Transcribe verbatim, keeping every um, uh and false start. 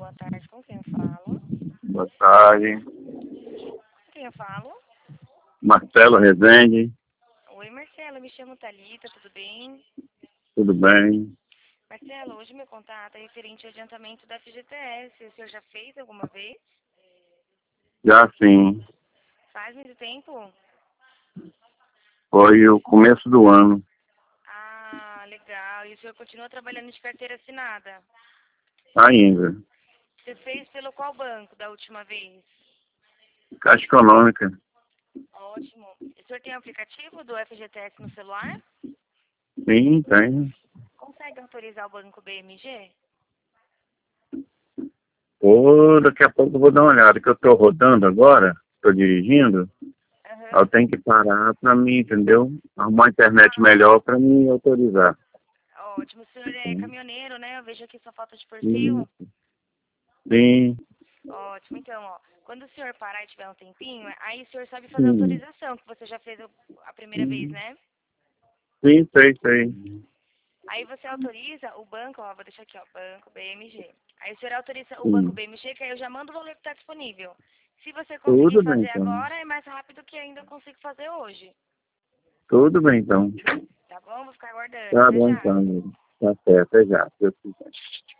boa tarde. Com quem eu falo? Boa tarde. Com quem eu falo? Marcelo Rezende. Oi, Marcelo. Me chamo Thalita, tudo bem? Tudo bem? Marcelo, hoje meu contato é referente ao adiantamento da F G T S. O senhor já fez alguma vez? Já sim. Faz muito tempo? Foi o começo do ano. Ah, legal. E o senhor continua trabalhando de carteira assinada? Ainda. Você fez pelo qual banco da última vez? Caixa Econômica. Ótimo. O senhor tem o aplicativo do F G T S no celular? Sim, tem. Consegue autorizar o banco B M G? Pô, daqui a pouco eu vou dar uma olhada, que eu tô rodando agora, tô dirigindo. Aham. Eu tenho que parar pra mim, entendeu? Arrumar uma internet melhor pra me autorizar. Ótimo. O senhor é caminhoneiro, né? Eu vejo aqui sua foto de Sim. perfil. Sim. Ótimo. Então, ó, quando o senhor parar e tiver um tempinho, aí o senhor sabe fazer a Sim. autorização, que você já fez a primeira vez, né? Sim, sei, sei. Aí você autoriza o banco, ó, vou deixar aqui, ó, banco B M G. Aí o senhor autoriza o banco Sim. B M G, que aí eu já mando o valor que está disponível. Se você conseguir Tudo bem, fazer então. agora, é mais rápido que ainda eu consigo fazer hoje. Tudo bem, então. Tá bom? Vou ficar aguardando. Tá Até bom, já. então. Tá certo, até já. Se Deus quiser.